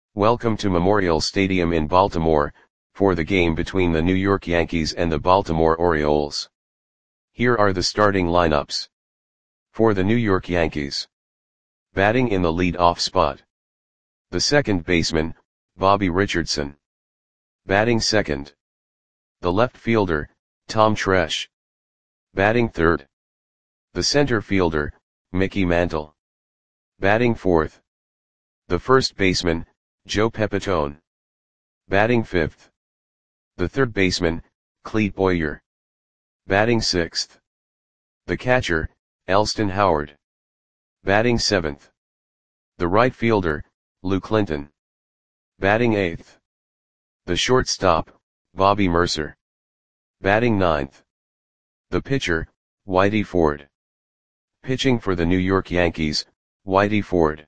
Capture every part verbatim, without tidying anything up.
Welcome to Memorial Stadium in Baltimore, for the game between the New York Yankees and the Baltimore Orioles. Here are the starting lineups. For the New York Yankees. Batting in the lead-off spot. The second baseman, Bobby Richardson. Batting second. The left fielder, Tom Tresh. Batting third. The center fielder, Mickey Mantle. Batting fourth. The first baseman, Joe Pepitone. Batting fifth. The third baseman, Clete Boyer. Batting sixth. The catcher, Elston Howard. Batting seventh. The right fielder, Lou Clinton. Batting eighth. The shortstop, Bobby Murcer. Batting ninth. The pitcher, Whitey Ford. Pitching for the New York Yankees, Whitey Ford.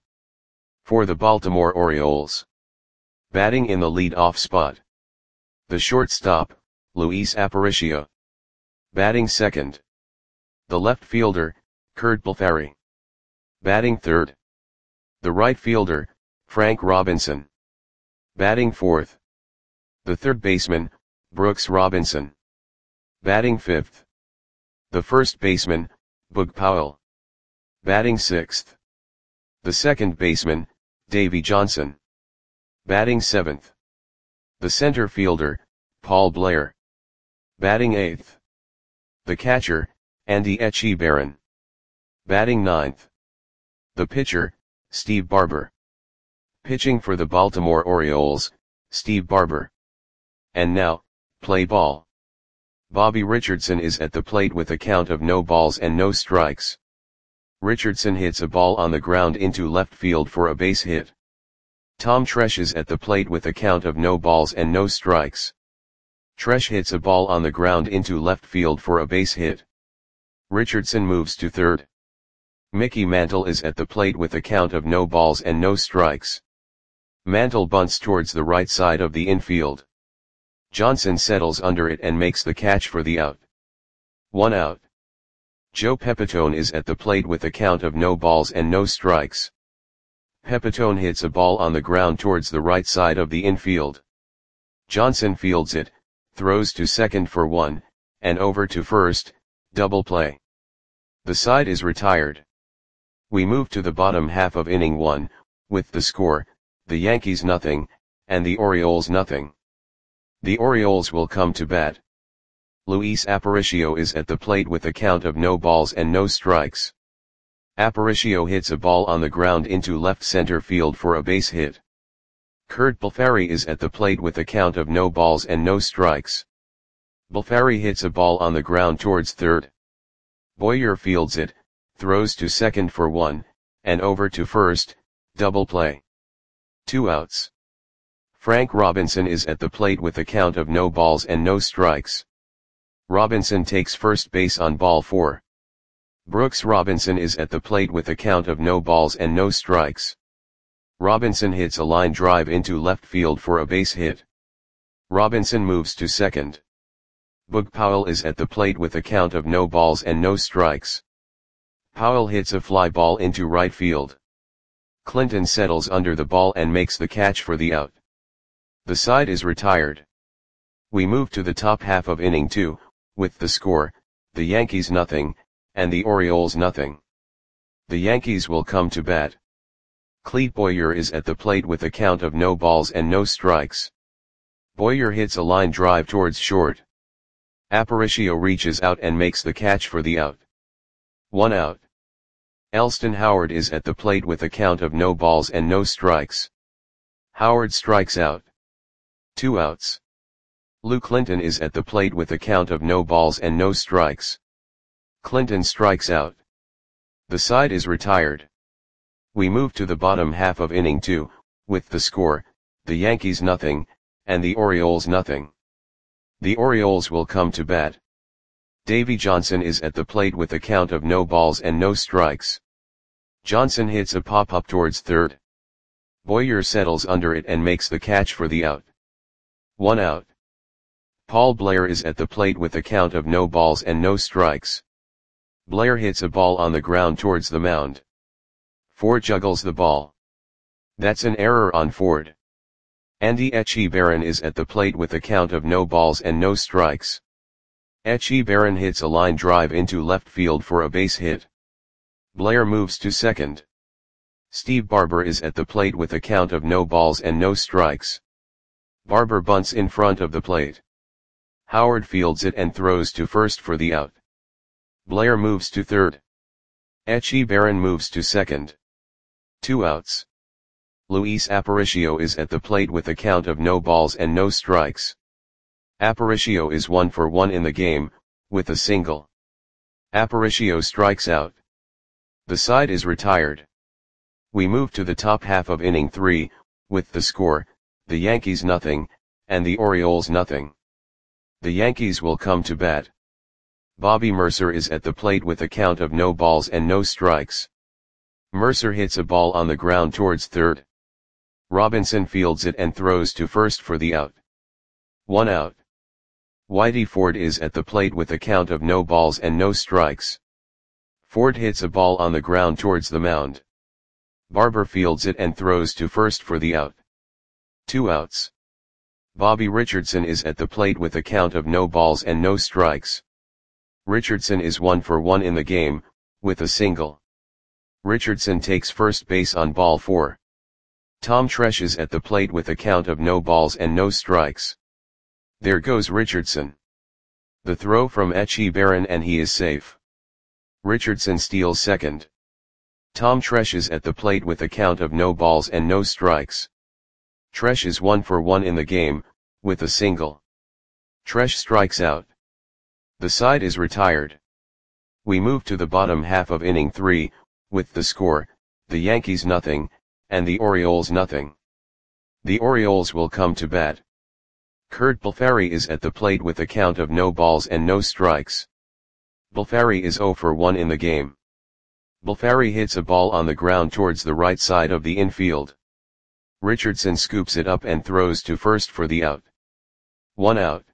For the Baltimore Orioles. Batting in the lead-off spot. The shortstop, Luis Aparicio. Batting second. The left fielder, Curt Blefary. Batting third. The right fielder, Frank Robinson. Batting fourth. The third baseman, Brooks Robinson. Batting fifth. The first baseman, Boog Powell. Batting sixth. The second baseman, Davey Johnson. Batting seventh. The center fielder, Paul Blair. Batting eighth. The catcher, Andy Etchebarren. Batting ninth. The pitcher, Steve Barber. Pitching for the Baltimore Orioles, Steve Barber. And now, play ball. Bobby Richardson is at the plate with a count of no balls and no strikes. Richardson hits a ball on the ground into left field for a base hit. Tom Tresh is at the plate with a count of no balls and no strikes. Tresh hits a ball on the ground into left field for a base hit. Richardson moves to third. Mickey Mantle is at the plate with a count of no balls and no strikes. Mantle bunts towards the right side of the infield. Johnson settles under it and makes the catch for the out. One out. Joe Pepitone is at the plate with a count of no balls and no strikes. Pepitone hits a ball on the ground towards the right side of the infield. Johnson fields it, throws to second for one, and over to first, double play. The side is retired. We move to the bottom half of inning one, with the score, the Yankees nothing, and the Orioles nothing. The Orioles will come to bat. Luis Aparicio is at the plate with a count of no balls and no strikes. Aparicio hits a ball on the ground into left center field for a base hit. Curt Blefary is at the plate with a count of no balls and no strikes. Blefary hits a ball on the ground towards third. Boyer fields it, throws to second for one, and over to first, double play. Two outs. Frank Robinson is at the plate with a count of no balls and no strikes. Robinson takes first base on ball four. Brooks Robinson is at the plate with a count of no balls and no strikes. Robinson hits a line drive into left field for a base hit. Robinson moves to second. Boog Powell is at the plate with a count of no balls and no strikes. Powell hits a fly ball into right field. Clinton settles under the ball and makes the catch for the out. The side is retired. We move to the top half of inning two, with the score, the Yankees nothing, and the Orioles nothing. The Yankees will come to bat. Clete Boyer is at the plate with a count of no balls and no strikes. Boyer hits a line drive towards short. Aparicio reaches out and makes the catch for the out. One out. Elston Howard is at the plate with a count of no balls and no strikes. Howard strikes out. Two outs. Lou Clinton is at the plate with a count of no balls and no strikes. Clinton strikes out. The side is retired. We move to the bottom half of inning two, with the score, the Yankees nothing, and the Orioles nothing. The Orioles will come to bat. Davey Johnson is at the plate with a count of no balls and no strikes. Johnson hits a pop-up towards third. Boyer settles under it and makes the catch for the out. One out. Paul Blair is at the plate with a count of no balls and no strikes. Blair hits a ball on the ground towards the mound. Ford juggles the ball. That's an error on Ford. Andy Etchebarren is at the plate with a count of no balls and no strikes. Etchebarren hits a line drive into left field for a base hit. Blair moves to second. Steve Barber is at the plate with a count of no balls and no strikes. Barber bunts in front of the plate. Howard fields it and throws to first for the out. Blair moves to third. Etchebarren moves to second. Two outs. Luis Aparicio is at the plate with a count of no balls and no strikes. Aparicio is one for one in the game, with a single. Aparicio strikes out. The side is retired. We move to the top half of inning three, with the score, the Yankees nothing, and the Orioles nothing. The Yankees will come to bat. Bobby Mercer is at the plate with a count of no balls and no strikes. Mercer hits a ball on the ground towards third. Robinson fields it and throws to first for the out. One out. Whitey Ford is at the plate with a count of no balls and no strikes. Ford hits a ball on the ground towards the mound. Barber fields it and throws to first for the out. Two outs. Bobby Richardson is at the plate with a count of no balls and no strikes. Richardson is one for one in the game, with a single. Richardson takes first base on ball four. Tom Tresh is at the plate with a count of no balls and no strikes. There goes Richardson. The throw from Etchebarren and he is safe. Richardson steals second. Tom Tresh is at the plate with a count of no balls and no strikes. Tresh is one for one in the game, with a single. Tresh strikes out. The side is retired. We move to the bottom half of inning three, with the score, the Yankees nothing, and the Orioles nothing. The Orioles will come to bat. Curt Balfari is at the plate with a count of no balls and no strikes. Balfari is zero for one in the game. Balfari hits a ball on the ground towards the right side of the infield. Richardson scoops it up and throws to first for the out. One out.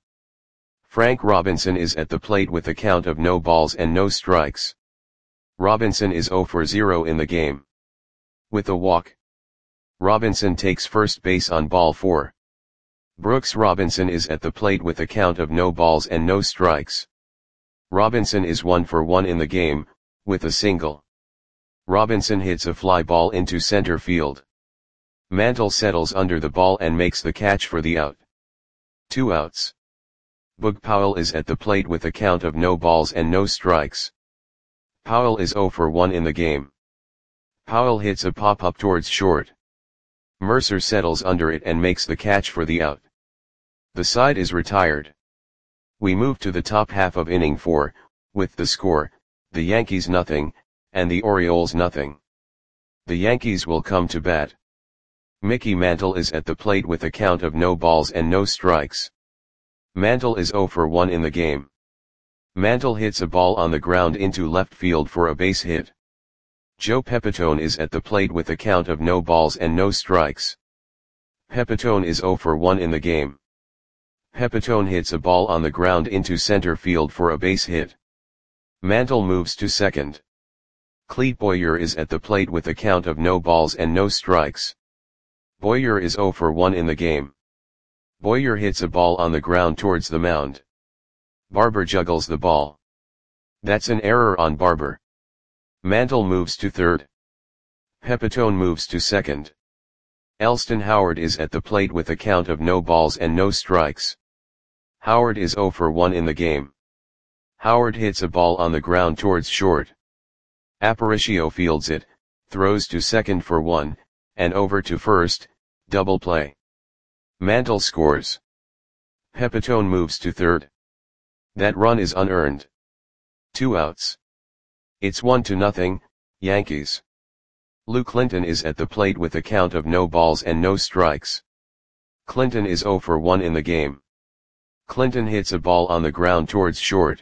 Frank Robinson is at the plate with a count of no balls and no strikes. Robinson is zero for zero in the game. With a walk. Robinson takes first base on ball four. Brooks Robinson is at the plate with a count of no balls and no strikes. Robinson is one for one in the game, with a single. Robinson hits a fly ball into center field. Mantle settles under the ball and makes the catch for the out. Two outs. Boog Powell is at the plate with a count of no balls and no strikes. Powell is zero for one in the game. Powell hits a pop-up towards short. Mercer settles under it and makes the catch for the out. The side is retired. We move to the top half of inning four, with the score, the Yankees nothing, and the Orioles nothing. The Yankees will come to bat. Mickey Mantle is at the plate with a count of no balls and no strikes. Mantle is zero for one in the game. Mantle hits a ball on the ground into left field for a base hit. Joe Pepitone is at the plate with a count of no balls and no strikes. Pepitone is zero for one in the game. Pepitone hits a ball on the ground into center field for a base hit. Mantle moves to second. Clete Boyer is at the plate with a count of no balls and no strikes. Boyer is zero for one in the game. Boyer hits a ball on the ground towards the mound. Barber juggles the ball. That's an error on Barber. Mantle moves to third. Pepitone moves to second. Elston Howard is at the plate with a count of no balls and no strikes. Howard is zero for one in the game. Howard hits a ball on the ground towards short. Aparicio fields it, throws to second for one, and over to first, double play. Mantle scores. Pepitone moves to third. That run is unearned. Two outs. It's one to nothing, Yankees. Lou Clinton is at the plate with a count of no balls and no strikes. Clinton is zero for one in the game. Clinton hits a ball on the ground towards short.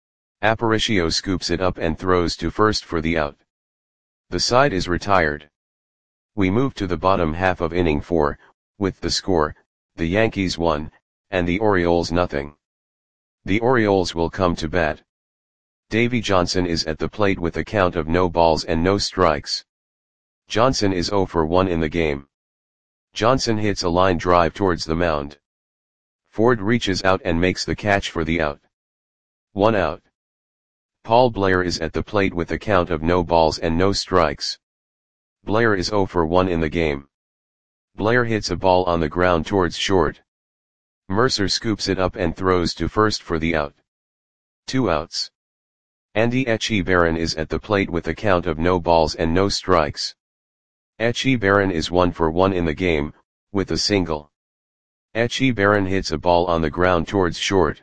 Aparicio scoops it up and throws to first for the out. The side is retired. We move to the bottom half of inning four, with the score, the Yankees one, and the Orioles nothing. The Orioles will come to bat. Davey Johnson is at the plate with a count of no balls and no strikes. Johnson is zero for one in the game. Johnson hits a line drive towards the mound. Ford reaches out and makes the catch for the out. One out. Paul Blair is at the plate with a count of no balls and no strikes. Blair is oh for one in the game. Blair hits a ball on the ground towards short. Mercer scoops it up and throws to first for the out. Two outs. Andy Etchebarren is at the plate with a count of no balls and no strikes. Etchebarren is one for one in the game, with a single. Etchebarren hits a ball on the ground towards short.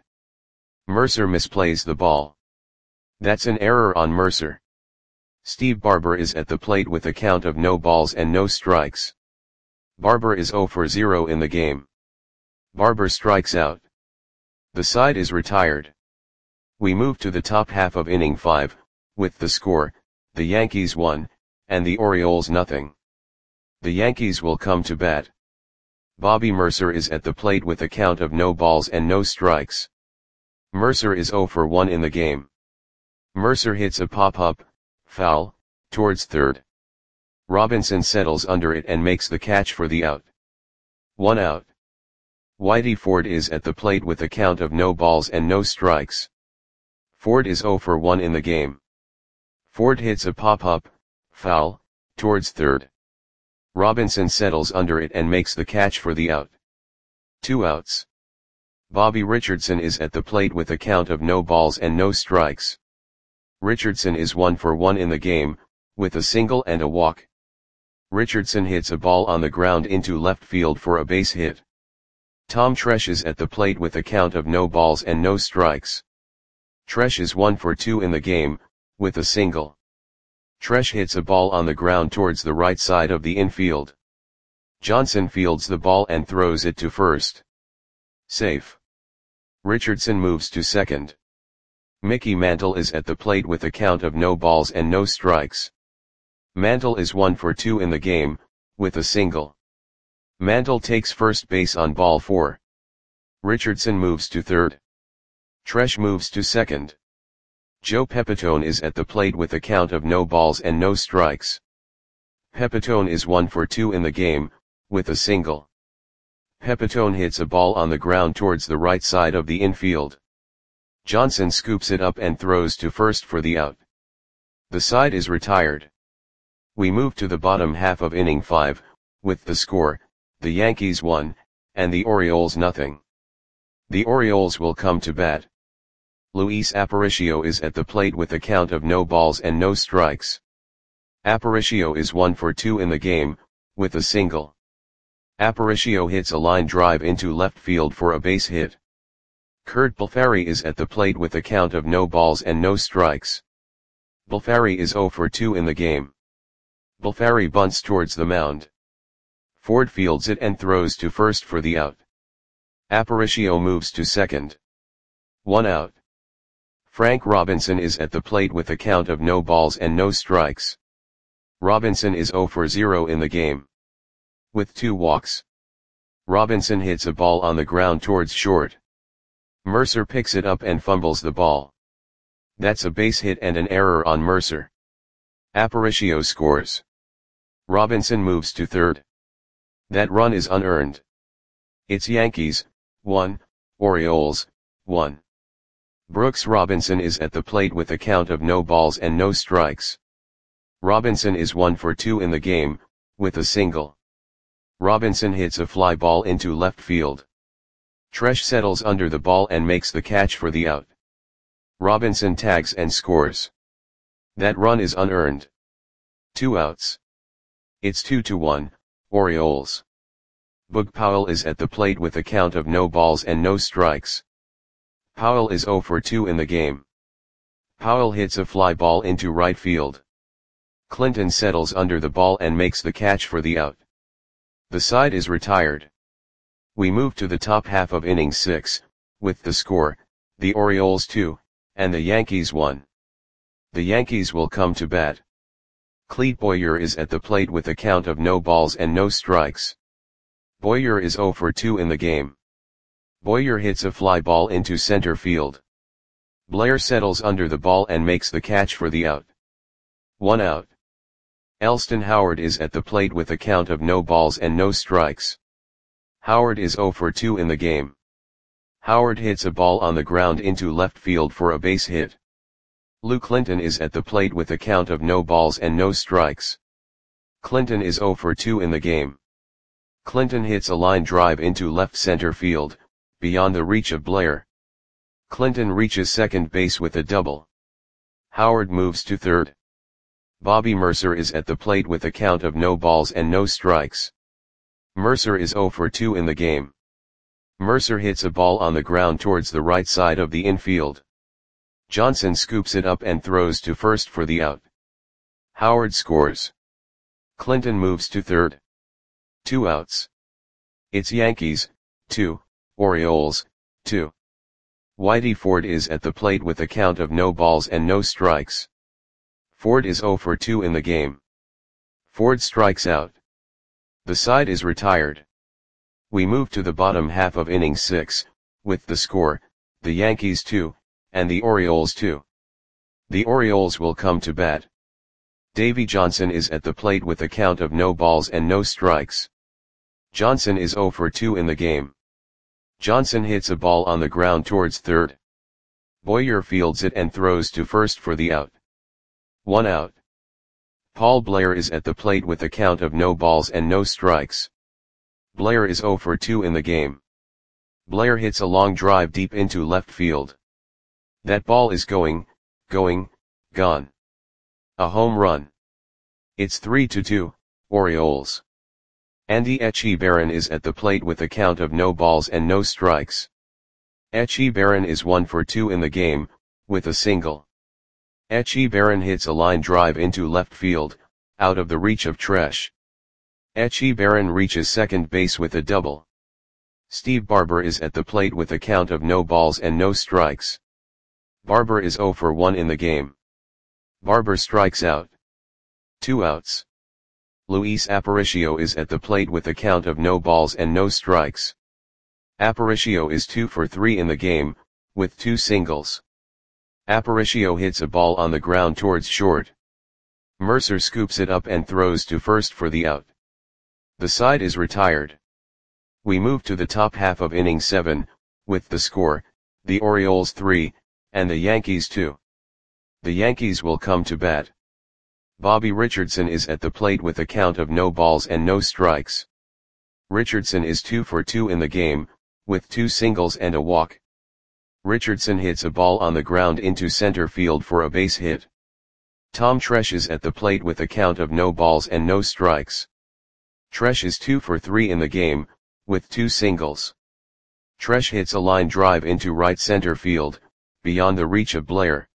Mercer misplays the ball. That's an error on Mercer. Steve Barber is at the plate with a count of no balls and no strikes. Barber is oh for zero in the game. Barber strikes out. The side is retired. We move to the top half of inning five, with the score, the Yankees one, and the Orioles nothing. The Yankees will come to bat. Bobby Mercer is at the plate with a count of no balls and no strikes. Mercer is oh for one in the game. Mercer hits a pop-up, foul, towards third. Robinson settles under it and makes the catch for the out. One out. Whitey Ford is at the plate with a count of no balls and no strikes. Ford is oh for one in the game. Ford hits a pop-up, foul, towards third. Robinson settles under it and makes the catch for the out. Two outs. Bobby Richardson is at the plate with a count of no balls and no strikes. Richardson is one for one in the game, with a single and a walk. Richardson hits a ball on the ground into left field for a base hit. Tom Tresh is at the plate with a count of no balls and no strikes. Tresh is one for two in the game, with a single. Tresh hits a ball on the ground towards the right side of the infield. Johnson fields the ball and throws it to first. Safe. Richardson moves to second. Mickey Mantle is at the plate with a count of no balls and no strikes. Mantle is one for two in the game, with a single. Mantle takes first base on ball four. Richardson moves to third. Tresh moves to second. Joe Pepitone is at the plate with a count of no balls and no strikes. Pepitone is one for two in the game, with a single. Pepitone hits a ball on the ground towards the right side of the infield. Johnson scoops it up and throws to first for the out. The side is retired. We move to the bottom half of inning five, with the score, the Yankees one, and the Orioles nothing. The Orioles will come to bat. Luis Aparicio is at the plate with a count of no balls and no strikes. Aparicio is one for two in the game, with a single. Aparicio hits a line drive into left field for a base hit. Curt Balfari is at the plate with a count of no balls and no strikes. Balfari is oh for two in the game. Balfari bunts towards the mound. Ford fields it and throws to first for the out. Aparicio moves to second. One out. Frank Robinson is at the plate with a count of no balls and no strikes. Robinson is oh for zero in the game. With two walks. Robinson hits a ball on the ground towards short. Mercer picks it up and fumbles the ball. That's a base hit and an error on Mercer. Aparicio scores. Robinson moves to third. That run is unearned. It's Yankees, one, Orioles, one. Brooks Robinson is at the plate with a count of no balls and no strikes. Robinson is one for two in the game, with a single. Robinson hits a fly ball into left field. Tresh settles under the ball and makes the catch for the out. Robinson tags and scores. That run is unearned. Two outs. It's two to one, Orioles. Boog Powell is at the plate with a count of no balls and no strikes. Powell is oh for two in the game. Powell hits a fly ball into right field. Clinton settles under the ball and makes the catch for the out. The side is retired. We move to the top half of inning six, with the score, the Orioles two, and the Yankees one. The Yankees will come to bat. Clete Boyer is at the plate with a count of no balls and no strikes. Boyer is oh for two in the game. Boyer hits a fly ball into center field. Blair settles under the ball and makes the catch for the out. One out. Elston Howard is at the plate with a count of no balls and no strikes. Howard is zero for two in the game. Howard hits a ball on the ground into left field for a base hit. Lou Clinton is at the plate with a count of no balls and no strikes. Clinton is zero for two in the game. Clinton hits a line drive into left center field, beyond the reach of Blair. Clinton reaches second base with a double. Howard moves to third. Bobby Mercer is at the plate with a count of no balls and no strikes. Mercer is zero for two in the game. Mercer hits a ball on the ground towards the right side of the infield. Johnson scoops it up and throws to first for the out. Howard scores. Clinton moves to third. Two outs. It's Yankees, two, Orioles, two. Whitey Ford is at the plate with a count of no balls and no strikes. Ford is zero for two in the game. Ford strikes out. The side is retired. We move to the bottom half of inning six, with the score, the Yankees two, and the Orioles two. The Orioles will come to bat. Davey Johnson is at the plate with a count of no balls and no strikes. Johnson is zero for two in the game. Johnson hits a ball on the ground towards third. Boyer fields it and throws to first for the out. One out. Paul Blair is at the plate with a count of no balls and no strikes. Blair is zero for two in the game. Blair hits a long drive deep into left field. That ball is going, going, gone. A home run. It's three to two, Orioles. Andy Etchebarren is at the plate with a count of no balls and no strikes. Etchebarren is one for two in the game, with a single. Etchebarren hits a line drive into left field, out of the reach of Tresh. Etchebarren reaches second base with a double. Steve Barber is at the plate with a count of no balls and no strikes. Barber is zero for one in the game. Barber strikes out. Two outs. Luis Aparicio is at the plate with a count of no balls and no strikes. Aparicio is two for three in the game, with two singles. Aparicio hits a ball on the ground towards short. Mercer scoops it up and throws to first for the out. The side is retired. We move to the top half of inning seven, with the score, the Orioles three, and the Yankees two. The Yankees will come to bat. Bobby Richardson is at the plate with a count of no balls and no strikes. Richardson is two for two in the game, with two singles and a walk. Richardson hits a ball on the ground into center field for a base hit. Tom Tresh is at the plate with a count of no balls and no strikes. Tresh is two for three in the game, with two singles. Tresh hits a line drive into right center field, beyond the reach of Blair.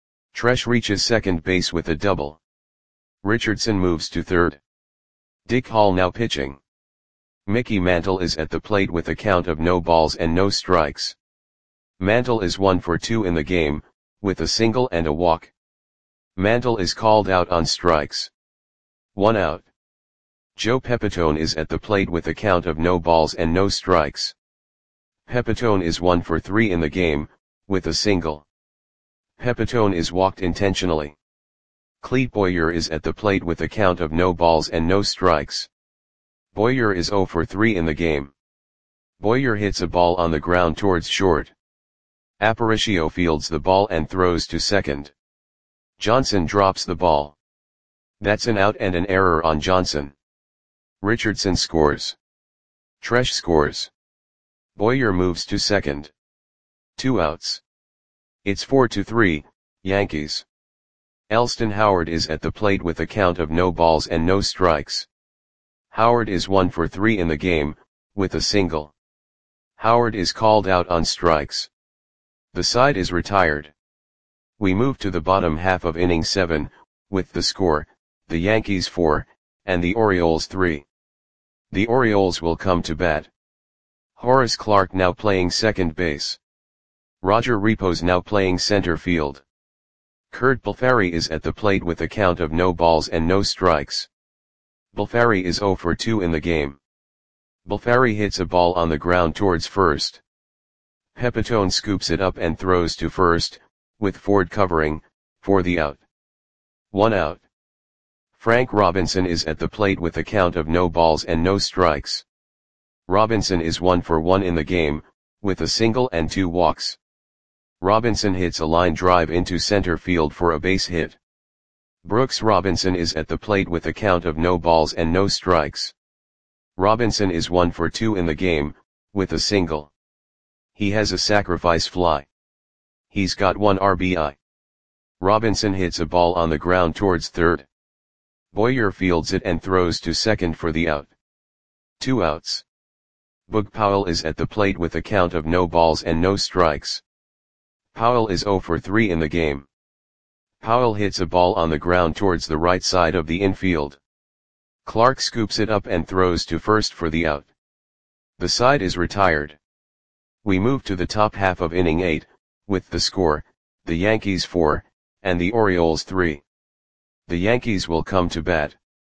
Tresh reaches second base with a double. Richardson moves to third. Dick Hall now pitching. Mickey Mantle is at the plate with a count of no balls and no strikes. Mantle is one for two in the game, with a single and a walk. Mantle is called out on strikes. One out. Joe Pepitone is at the plate with a count of no balls and no strikes. Pepitone is one for three in the game, with a single. Pepitone is walked intentionally. Clete Boyer is at the plate with a count of no balls and no strikes. Boyer is zero for three in the game. Boyer hits a ball on the ground towards short. Aparicio fields the ball and throws to second. Johnson drops the ball. That's an out and an error on Johnson. Richardson scores. Tresh scores. Boyer moves to second. Two outs. It's four to three, Yankees. Elston Howard is at the plate with a count of no balls and no strikes. Howard is one for three in the game, with a single. Howard is called out on strikes. The side is retired. We move to the bottom half of inning seven, with the score, the Yankees four, and the Orioles three. The Orioles will come to bat. Horace Clarke now playing second base. Roger Repos now playing center field. Kurt Balfari is at the plate with a count of no balls and no strikes. Balfari is zero for two in the game. Balfari hits a ball on the ground towards first. Pepitone scoops it up and throws to first, with Ford covering, for the out. One out. Frank Robinson is at the plate with a count of no balls and no strikes. Robinson is one for one in the game, with a single and two walks. Robinson hits a line drive into center field for a base hit. Brooks Robinson is at the plate with a count of no balls and no strikes. Robinson is one for two in the game, with a single. He has a sacrifice fly. He's got one R B I. Robinson hits a ball on the ground towards third. Boyer fields it and throws to second for the out. Two outs. Boog Powell is at the plate with a count of no balls and no strikes. Powell is zero for three in the game. Powell hits a ball on the ground towards the right side of the infield. Clark scoops it up and throws to first for the out. The side is retired. We move to the top half of inning eight, with the score, the Yankees four, and the Orioles three. The Yankees will come to bat.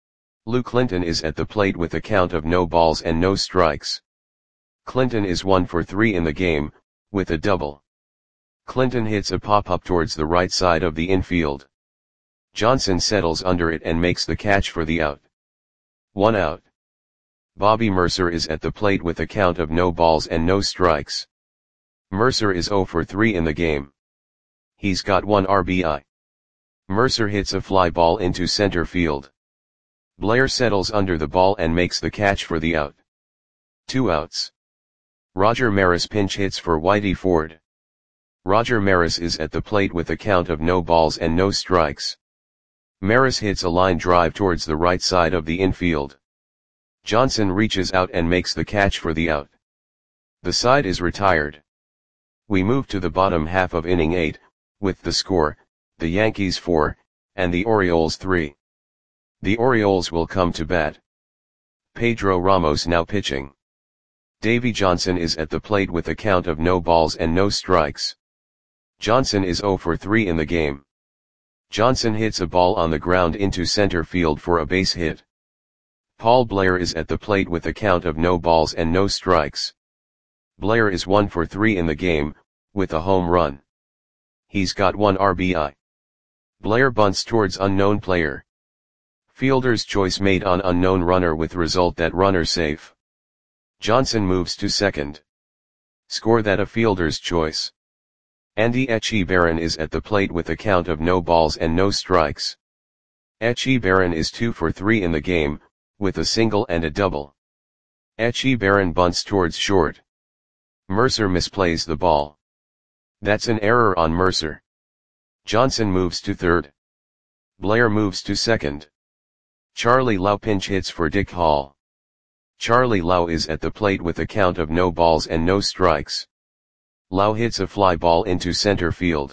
Lou Clinton is at the plate with a count of no balls and no strikes. Clinton is one for three in the game, with a double. Clinton hits a pop-up towards the right side of the infield. Johnson settles under it and makes the catch for the out. One out. Bobby Mercer is at the plate with a count of no balls and no strikes. Mercer is zero for three in the game. He's got one R B I. Mercer hits a fly ball into center field. Blair settles under the ball and makes the catch for the out. Two outs. Roger Maris pinch hits for Whitey Ford. Roger Maris is at the plate with a count of no balls and no strikes. Maris hits a line drive towards the right side of the infield. Johnson reaches out and makes the catch for the out. The side is retired. We move to the bottom half of inning eight, with the score, the Yankees four, and the Orioles three. The Orioles will come to bat. Pedro Ramos now pitching. Davy Johnson is at the plate with a count of no balls and no strikes. Johnson is zero for three in the game. Johnson hits a ball on the ground into center field for a base hit. Paul Blair is at the plate with a count of no balls and no strikes. Blair is one for three in the game, with a home run. He's got one R B I. Blair bunts towards unknown player. Fielder's choice made on unknown runner with result that runner safe. Johnson moves to second. Score that a fielder's choice. Andy Etchebarren is at the plate with a count of no balls and no strikes. Etchebarren is two for three in the game, with a single and a double. Etchebarren bunts towards short. Mercer misplays the ball. That's an error on Mercer. Johnson moves to third. Blair moves to second. Charlie Lau pinch hits for Dick Hall. Charlie Lau is at the plate with a count of no balls and no strikes. Lau hits a fly ball into center field.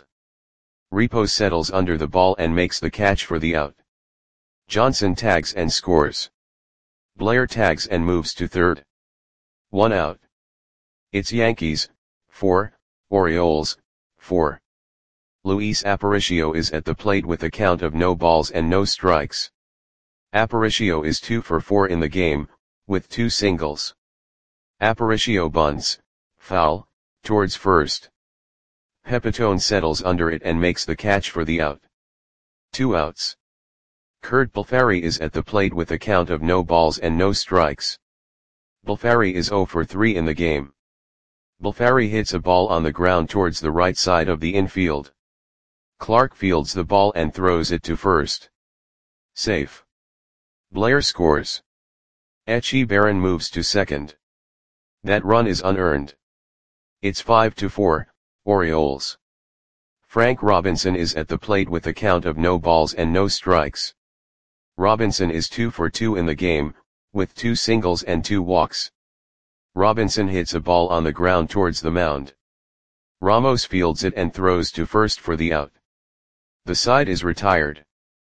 Repo settles under the ball and makes the catch for the out. Johnson tags and scores. Blair tags and moves to third. One out. It's Yankees, four, Orioles, four. Luis Aparicio is at the plate with a count of no balls and no strikes. Aparicio is two for four in the game, with two singles. Aparicio bunts, foul, towards first. Pepitone settles under it and makes the catch for the out. Two outs. Kurt Balfari is at the plate with a count of no balls and no strikes. Balfari is zero for three in the game. Balfari hits a ball on the ground towards the right side of the infield. Clark fields the ball and throws it to first. Safe. Blair scores. Etchebarren moves to second. That run is unearned. It's five to four, Orioles. Frank Robinson is at the plate with a count of no balls and no strikes. Robinson is two for two in the game, with two singles and two walks. Robinson hits a ball on the ground towards the mound. Ramos fields it and throws to first for the out. The side is retired.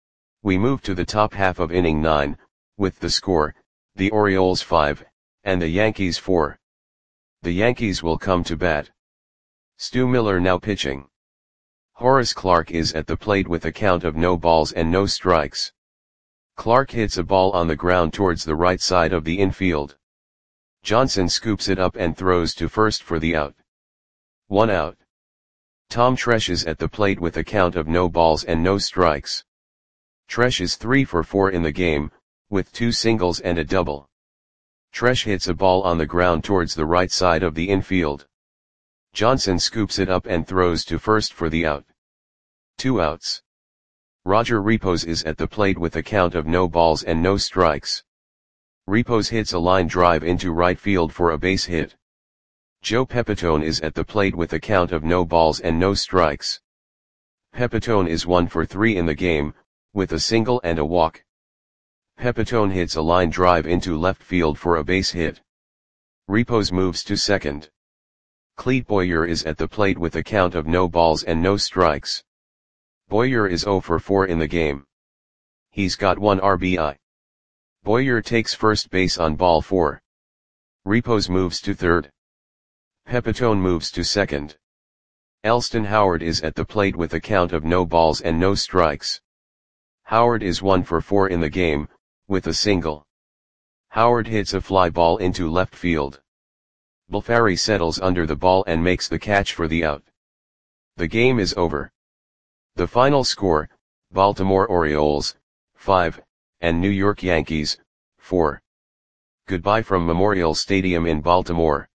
We move to the top half of inning nine, with the score, the Orioles five, and the Yankees four. The Yankees will come to bat. Stu Miller now pitching. Horace Clarke is at the plate with a count of no balls and no strikes. Clarke hits a ball on the ground towards the right side of the infield. Johnson scoops it up and throws to first for the out. One out. Tom Tresh is at the plate with a count of no balls and no strikes. Tresh is three for four in the game, with two singles and a double. Tresh hits a ball on the ground towards the right side of the infield. Johnson scoops it up and throws to first for the out. Two outs. Roger Repos is at the plate with a count of no balls and no strikes. Repos hits a line drive into right field for a base hit. Joe Pepitone is at the plate with a count of no balls and no strikes. Pepitone is one for three in the game, with a single and a walk. Pepitone hits a line drive into left field for a base hit. Repos moves to second. Clete Boyer is at the plate with a count of no balls and no strikes. Boyer is zero for four in the game. He's got one R B I. Boyer takes first base on ball four. Repos moves to third. Pepitone moves to second. Elston Howard is at the plate with a count of no balls and no strikes. Howard is one for four in the game, with a single. Howard hits a fly ball into left field. Bulfari settles under the ball and makes the catch for the out. The game is over. The final score, Baltimore Orioles, five, and New York Yankees, four. Goodbye from Memorial Stadium in Baltimore.